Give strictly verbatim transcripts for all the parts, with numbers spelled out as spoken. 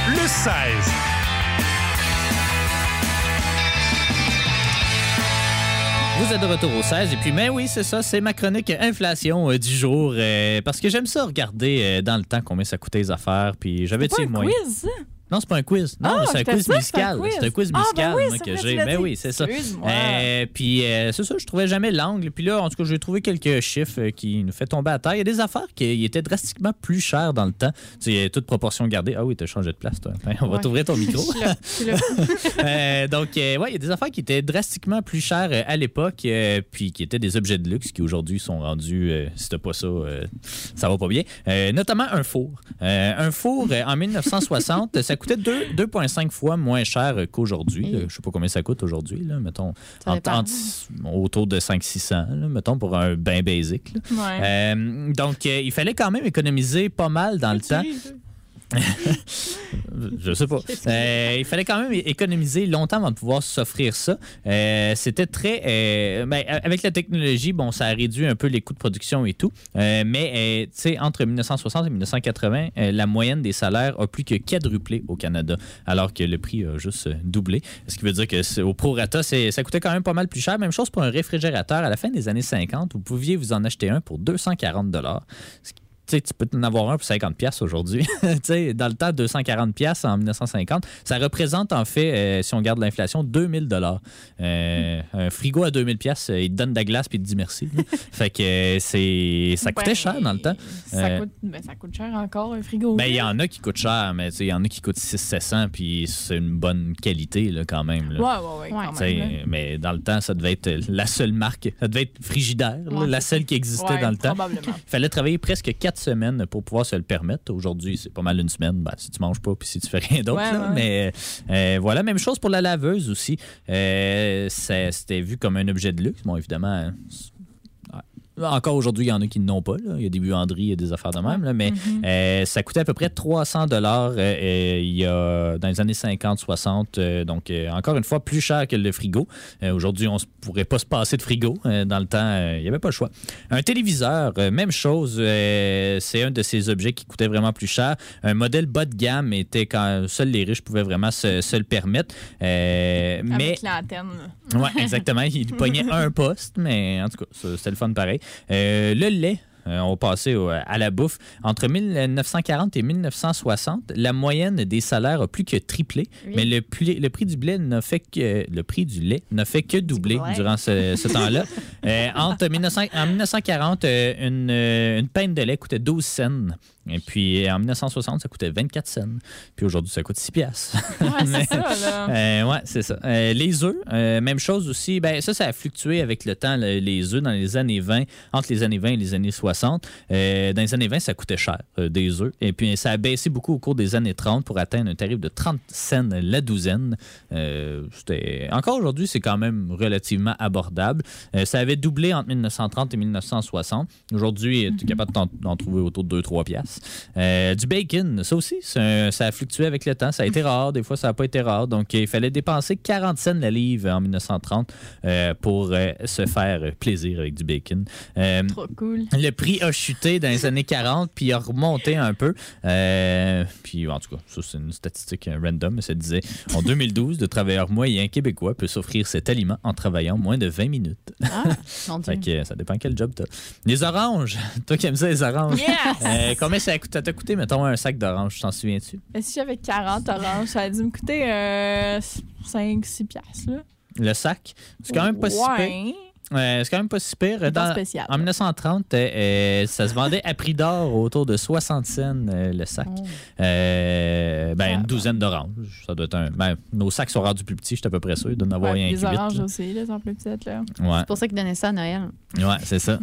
le seize. Vous êtes de retour au seize, et puis, ben oui, c'est ça, c'est ma chronique inflation euh, du jour, euh, parce que j'aime ça regarder euh, dans le temps combien ça coûtait les affaires, puis j'avais, tu sais, moi... quiz, ça? Non, c'est pas un quiz. Non, ah, c'est un quiz ça, musical. C'est un quiz musical, ah, ben oui, moi, que vrai, j'ai. Ben oui, c'est ça. Euh, puis euh, c'est ça, je trouvais jamais l'angle. Puis là, en tout cas, j'ai trouvé quelques chiffres euh, qui nous fait tomber à terre. Il y a des affaires qui étaient drastiquement plus chères dans le temps. Tu sais, toute proportion gardée. Ah oui, t'as changé de place, toi. Hein, on ouais. va t'ouvrir ton micro. euh, donc, euh, ouais, il y a des affaires qui étaient drastiquement plus chères euh, à l'époque, euh, puis qui étaient des objets de luxe qui aujourd'hui sont rendus, euh, si t'as pas ça, euh, ça va pas bien. Euh, notamment un four. Euh, un four, euh, en dix-neuf cent soixante, ça coûtait deux virgule cinq fois moins cher qu'aujourd'hui. Je ne sais pas combien ça coûte aujourd'hui, là, mettons, en, en, autour de cinq cents à six cents, là, mettons, pour un bain basic. Ouais. Euh, donc, euh, il fallait quand même économiser pas mal dans le temps. Je sais pas. Euh, il fallait quand même économiser longtemps avant de pouvoir s'offrir ça. Euh, c'était très... Euh, ben, avec la technologie, bon, ça a réduit un peu les coûts de production et tout. Euh, mais, euh, tu sais, entre dix-neuf cent soixante et dix-neuf cent quatre-vingts, euh, la moyenne des salaires a plus que quadruplé au Canada, alors que le prix a juste doublé. Ce qui veut dire que au prorata, c'est, ça coûtait quand même pas mal plus cher. Même chose pour un réfrigérateur. À la fin des années cinquante, vous pouviez vous en acheter un pour deux cent quarante dollars. Ce qui T'sais, tu peux en avoir un pour cinquante dollars aujourd'hui. Dans le temps, deux cent quarante dollars en dix-neuf cent cinquante, ça représente en fait, euh, si on regarde l'inflation, deux mille dollars. Euh, un frigo à deux mille dollars, il te donne de la glace puis il te dit merci. Fait que euh, c'est, ça coûtait ben, cher dans le temps. Ça, euh, coûte, ben, ça coûte cher encore, un frigo. Ben, il y en a qui coûtent cher, mais il y en a qui coûtent six cents à sept cents, puis c'est une bonne qualité là, quand même. Là. Ouais, ouais, ouais. Quand même, là. Mais dans le temps, ça devait être la seule marque. Ça devait être Frigidaire, ouais, là, la seule qui existait ouais, dans le temps. Probablement. Il fallait travailler presque quatre semaines pour pouvoir se le permettre. Aujourd'hui, c'est pas mal une semaine. Ben, si tu manges pas puis si tu fais rien d'autre. Ouais, là, ouais. Mais euh, voilà, même chose pour la laveuse aussi. Euh, ça, c'était vu comme un objet de luxe. Bon, évidemment... Encore aujourd'hui, il y en a qui n'ont pas. Là. Il y a des buanderies, il y a des affaires de même. Là, mais mm-hmm. euh, ça coûtait à peu près trois cents dollars euh, il y a, dans les années cinquante soixante. Euh, donc, euh, encore une fois, plus cher que le frigo. Euh, aujourd'hui, on ne pourrait pas se passer de frigo. Euh, dans le temps, euh, il n'y avait pas le choix. Un téléviseur, euh, même chose. Euh, c'est un de ces objets qui coûtait vraiment plus cher. Un modèle bas de gamme était quand seuls les riches pouvaient vraiment se, se le permettre. Euh, Avec mais... l'antenne. Oui, exactement. Il pognait un poste, mais en tout cas, c'était le fun pareil. Euh, le lait, euh, on va passer au, à la bouffe. Entre dix-neuf cent quarante et dix-neuf cent soixante, la moyenne des salaires a plus que triplé, oui. mais le, le prix du lait n'a fait que le prix du lait n'a fait que doubler durant ce, ce temps-là. Euh, entre mille neuf cents, en dix-neuf cent quarante, euh, une, une pinte de lait coûtait douze cents. Et puis, en dix-neuf cent soixante, ça coûtait vingt-quatre cents. Puis aujourd'hui, ça coûte six piastres. Ouais, c'est ça, là. Euh, ouais, c'est ça. Euh, les œufs, euh, même chose aussi. Ben, ça, ça a fluctué avec le temps, le, les œufs, dans les années vingt, entre les années vingt et les années soixante. Euh, dans les années vingt, ça coûtait cher, euh, des œufs. Et puis, ça a baissé beaucoup au cours des années trente pour atteindre un tarif de trente cents la douzaine. Euh, c'était... Encore aujourd'hui, c'est quand même relativement abordable. Euh, ça avait doublé entre dix-neuf cent trente et dix-neuf cent soixante. Aujourd'hui, mm-hmm. tu es capable d'en, d'en trouver autour de deux à trois piastres. Euh, du bacon, ça aussi, un, ça a fluctué avec le temps. Ça a été rare, des fois, ça n'a pas été rare. Donc, il fallait dépenser quarante cents la livre en dix-neuf cent trente euh, pour euh, se faire plaisir avec du bacon. Euh, Trop cool. Le prix a chuté dans les années quarante, puis il a remonté un peu. Euh, puis, en tout cas, ça, c'est une statistique random, mais ça disait en deux mille douze, de travailleurs moyens québécois peut s'offrir cet aliment en travaillant moins de vingt minutes. Ah, mon Dieu. Fait que ça dépend quel job t'as. Les oranges, toi qui aimes ça, les oranges. Yes! Euh, combien ça t'a coûté, mettons, un sac d'oranges, t'en souviens-tu? Et si j'avais quarante oranges, ça a dû me coûter euh, cinq six piastres, là. Le sac? C'est quand même pas ouais. si pire. Euh, c'est quand même pas si pire. C'est Dans, pas spécial. En dix-neuf cent trente, euh, ça se vendait à prix d'or autour de soixante cents euh, le sac. Oh. Euh, ben, ah, une douzaine bon. d'oranges. Ça doit être un. Ben, nos sacs sont rendus plus petits, je suis à peu près sûr. Il doit en avoir ouais, rien les qui oranges vite, aussi, là, sont plus petites. Là. Ouais. C'est pour ça qu'ils donnaient ça à Noël. Ouais, c'est ça.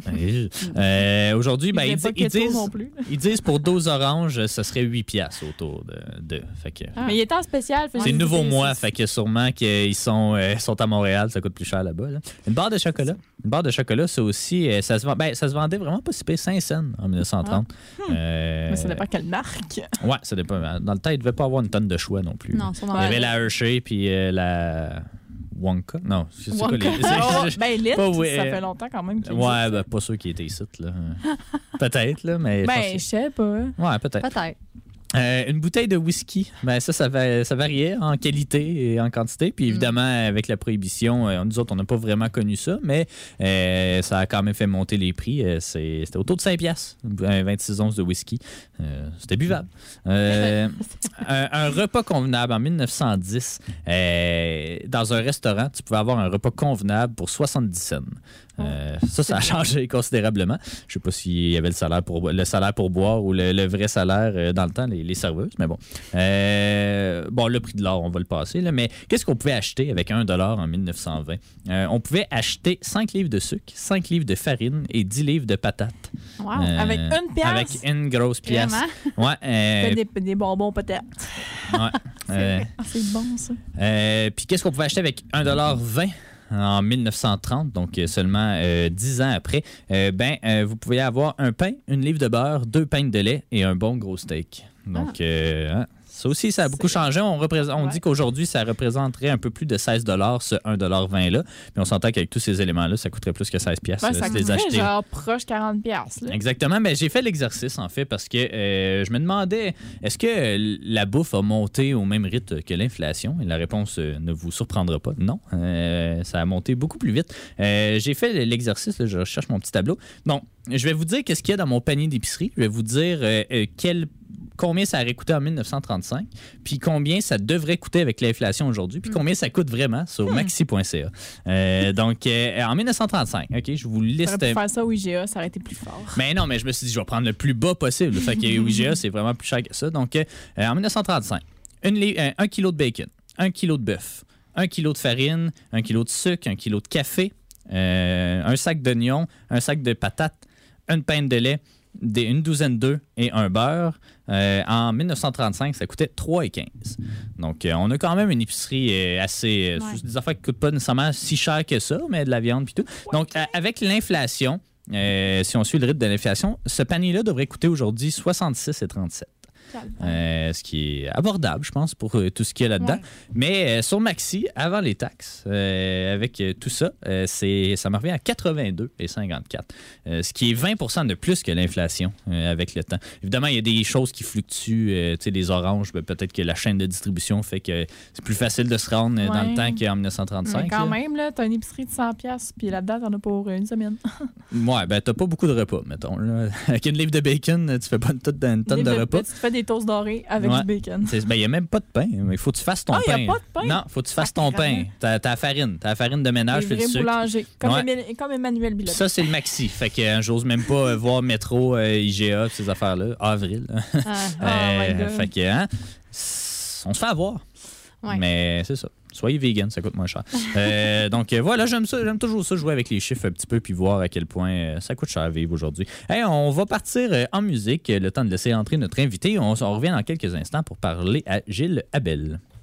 euh, aujourd'hui, ben, ils, ils, disent, ils disent pour douze oranges, ça serait huit piastres autour de. de fait que, ah. Mais il est en spécial. C'est le nouveau mois, fait que sûrement qu'ils sont, euh, sont à Montréal, ça coûte plus cher là-bas. Là. Une barre de chocolat. Une barre de chocolat, ça aussi, ça se, vend, ben, ça se vendait vraiment pas si pire, cinq cents en dix-neuf cent trente. Ah. Hmm. Euh, Mais ça dépend quelle marque. Ouais, ça dépend. Dans le temps, il ne devait pas avoir une tonne de choix non plus. Non, il y avait la Hershey puis euh, la Wonka. Non, je sais Wonka. pas les. Oh, ben, Lit, pas, ouais, ça fait longtemps quand même. Ouais, ben, pas sûr qu'il était ici, là. Peut-être, là, mais. Ben, je sais pas. Ouais, peut-être. Peut-être. Euh, une bouteille de whisky, ben ça, ça, va, ça variait en qualité et en quantité. Puis évidemment, mm. avec la prohibition, euh, nous autres, on n'a pas vraiment connu ça, mais euh, ça a quand même fait monter les prix. Euh, c'est, c'était autour de cinq piastres, vingt-six onces de whisky. Euh, c'était buvable. Euh, un, un repas convenable en mille neuf cent dix, euh, dans un restaurant, tu pouvais avoir un repas convenable pour soixante-dix cents. Euh, ça, ça a changé considérablement. Je ne sais pas s'il y avait le salaire pour, le salaire pour boire ou le, le vrai salaire euh, dans le temps, les, les serveuses, mais bon. Euh, bon, le prix de l'or, on va le passer, là, mais qu'est-ce qu'on pouvait acheter avec un dollar en mille neuf cent vingt? Euh, on pouvait acheter cinq livres de sucre, cinq livres de farine et dix livres de patates. Wow, euh, avec une pièce? Avec une grosse pièce. Vraiment? Ouais, euh, des, des bonbons peut-être. Ouais. c'est, euh, ah, c'est bon, ça. Euh, Puis qu'est-ce qu'on pouvait acheter avec un dollar vingt? En mille neuf cent trente, donc seulement euh, dix ans après, euh, ben, euh, vous pouvez avoir un pain, une livre de beurre, deux pintes de lait et un bon gros steak. Donc, ah. euh, hein, ça aussi, ça a beaucoup c'est... changé. On, représente, on ouais. dit qu'aujourd'hui, ça représenterait un peu plus de seize dollars ce un dollar vingt-là. Mais on s'entend qu'avec tous ces éléments-là, ça coûterait plus que seize piastres. Ouais, ça les coûterait acheter. genre proche quarante piastres. Exactement. Mais j'ai fait l'exercice, en fait, parce que euh, je me demandais, est-ce que la bouffe a monté au même rythme que l'inflation? Et la réponse euh, ne vous surprendra pas. Non. Euh, ça a monté beaucoup plus vite. Euh, j'ai fait l'exercice. Là, je recherche mon petit tableau. Donc, je vais vous dire qu'est-ce qu'il y a dans mon panier d'épicerie. Je vais vous dire euh, euh, quel combien ça aurait coûté en mille neuf cent trente-cinq, puis combien ça devrait coûter avec l'inflation aujourd'hui, puis combien ça coûte vraiment sur maxi point c a. Euh, donc, euh, en mille neuf cent trente-cinq, OK, je vous liste... Pour faire ça au I G A, ça aurait été plus fort. Mais non, mais je me suis dit, je vais prendre le plus bas possible. Fait que au I G A, c'est vraiment plus cher que ça. Donc, euh, en mille neuf cent trente-cinq, une li- euh, un kilo de bacon, un kilo de bœuf, un kilo de farine, un kilo de sucre, un kilo de café, euh, un sac d'oignons, un sac de patates, une pinte de lait, Des, une douzaine d'œufs et un beurre. Euh, en mille neuf cent trente-cinq, ça coûtait trois dollars quinze. Donc, euh, on a quand même une épicerie euh, assez... Euh, ouais. Des affaires qui ne coûtent pas nécessairement si cher que ça, mais de la viande et tout. Donc, euh, avec l'inflation, euh, si on suit le rythme de l'inflation, ce panier-là devrait coûter aujourd'hui soixante-six dollars trente-sept. Euh, ce qui est abordable, je pense, pour euh, tout ce qu'il y a là-dedans. Ouais. Mais euh, sur Maxi, avant les taxes, euh, avec euh, tout ça, euh, c'est, ça me revient à quatre-vingt-deux dollars cinquante-quatre. Euh, ce qui est vingt pour cent de plus que l'inflation euh, avec le temps. Évidemment, il y a des choses qui fluctuent. Euh, tu sais, les oranges, ben, peut-être que la chaîne de distribution fait que c'est plus facile de se rendre ouais. dans le temps qu'en mille neuf cent trente-cinq. Mais quand là. même, là, t'as une épicerie de cent piastres, puis là-dedans, t'en as pour une semaine. Ouais, ben t'as pas beaucoup de repas, mettons. Là. Avec une livre de bacon, tu fais pas une tonne de, une tonne de, de repas. Tu fais des toasts dorés avec ouais. du bacon. Il n'y ben, a même pas de pain. Il faut que tu fasses ton ah, pain. Il n'y a pas de pain? Non, il faut que tu fasses ton pain. T'as ta farine. T'as la farine de ménage, puis le sucre. Boulanger. Comme, ouais. comme Emmanuel Bilodeau. Ça, c'est le maxi. Fait que euh, j'ose même pas euh, voir Métro, euh, I G A, ces affaires-là. Avril. Ah, oh euh, fait que, hein, on se fait avoir. Ouais. Mais c'est ça. Soyez vegan, ça coûte moins cher. euh, donc euh, voilà, j'aime ça, j'aime toujours ça, jouer avec les chiffres un petit peu puis voir à quel point euh, ça coûte cher à vivre aujourd'hui. Hey, on va partir euh, en musique, le temps de laisser entrer notre invité. On, on revient dans quelques instants pour parler à Gilles Abel.